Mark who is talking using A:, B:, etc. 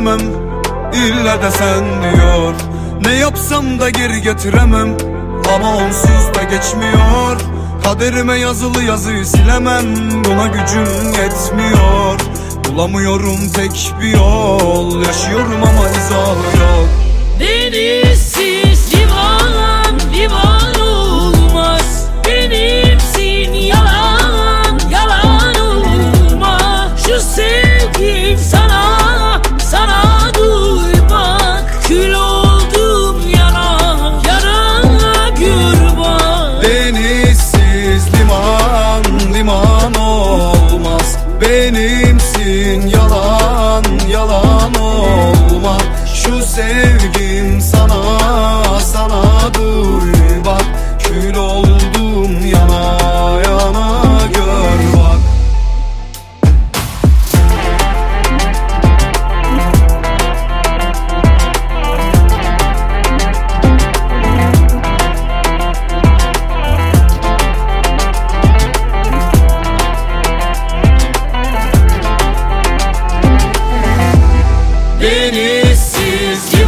A: geçiremem, illa da sen diyor. Ne yapsam da geri getiremem, ama onsuz da geçmiyor. Kaderime yazılı yazıyı silemem, buna gücüm yetmiyor. Bulamıyorum tek bir yol, yaşıyorum ama izahı yok.
B: Denizsiz liman, liman olmaz. Benimsin yalan, yalan olma. Şu sevgim sana, sana duymak. Kül oldum yana, yana gör bak.
A: Denizsiz liman, liman olmaz. Benimsin yalan, yalan olma. Şu sevgim sana, sana duy bak. Kül oldum yana, yana gör bak.
B: Denizsiz